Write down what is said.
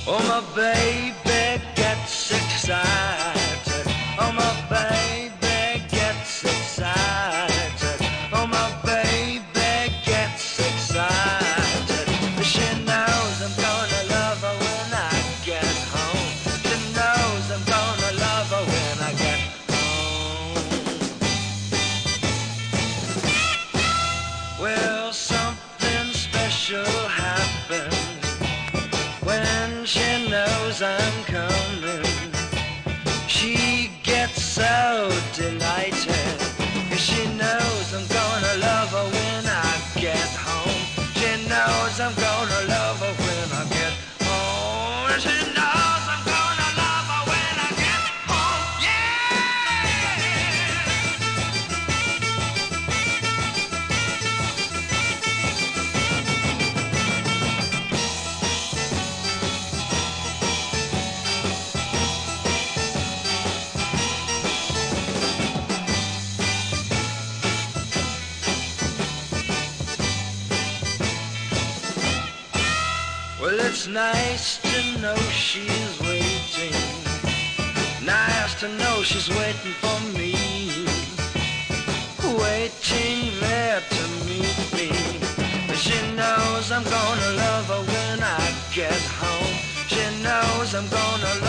Oh, my baby gets excited. Oh, my baby gets excited. Oh, my baby gets excited. She knows I'm gonna love her when I get home. She knows I'm gonna love her when I get home. Well, something special happens when she knows I'm coming. She gets so delighted, 'cause she knows I'm gonna love her when I get home. She knows I'm gonna love her when I get home. She knows I'm gonna love her when I get home. Well, it's nice to know she's waiting. Nice to know she's waiting for me. Waiting there to meet me. She knows I'm gonna love her when I get home. She knows I'm gonna love her.